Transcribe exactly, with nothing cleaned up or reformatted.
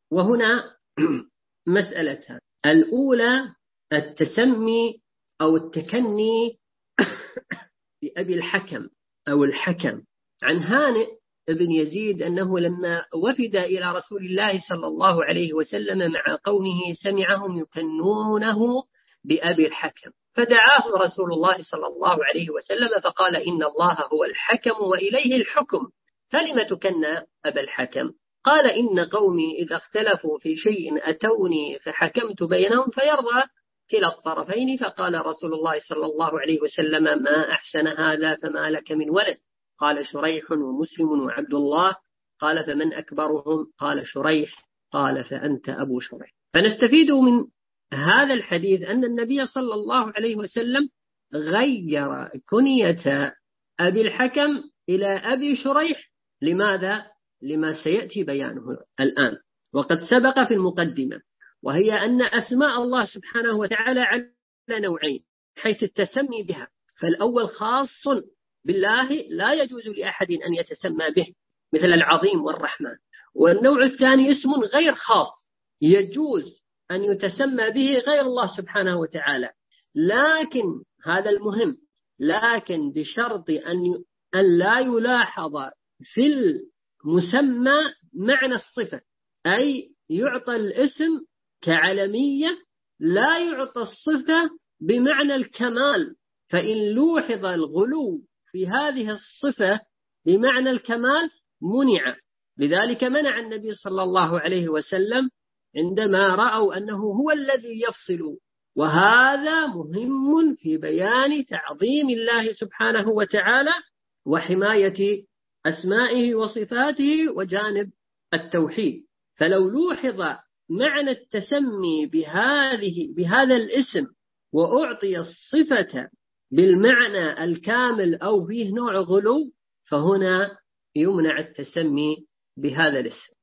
وهنا مسألتان: الأولى التسمي أو التكني بأبي الحكم أو الحكم، عن هانئ بن يزيد أنه لما وفد إلى رسول الله صلى الله عليه وسلم مع قومه سمعهم يكنونه بأبي الحكم، فدعاه رسول الله صلى الله عليه وسلم فقال: إن الله هو الحكم وإليه الحكم، فلم تكنى أبا الحكم؟ قال: إن قومي إذا اختلفوا في شيء أتوني فحكمت بينهم فيرضى كلا الطرفين. فقال رسول الله صلى الله عليه وسلم: ما أحسن هذا، فما لك من ولد؟ قال: شريح ومسلم وعبد الله. قال: فمن أكبرهم؟ قال: شريح. قال: فأنت أبو شريح. فنستفيد من هذا الحديث أن النبي صلى الله عليه وسلم غير كنية أبي الحكم إلى أبي شريح. لماذا؟ لما سيأتي بيانه الآن، وقد سبق في المقدمة، وهي أن أسماء الله سبحانه وتعالى على نوعين حيث التسمي بها، فالأول خاص بالله لا يجوز لأحد أن يتسمى به مثل العظيم والرحمن، والنوع الثاني اسم غير خاص يجوز أن يتسمى به غير الله سبحانه وتعالى، لكن هذا المهم، لكن بشرط أن أن لا يلاحظ في المسمى معنى الصفة، أي يعطى الاسم كعلمية لا يعطى الصفة بمعنى الكمال، فإن لوحظ الغلو في هذه الصفة بمعنى الكمال منع. لذلك منع النبي صلى الله عليه وسلم عندما رأوا أنه هو الذي يفصل، وهذا مهم في بيان تعظيم الله سبحانه وتعالى وحماية أسمائه وصفاته وجانب التوحيد. فلو لوحظ معنى التسمي بهذه بهذا الاسم وأعطي الصفة بالمعنى الكامل أو فيه نوع غلو، فهنا يمنع التسمي بهذا الاسم.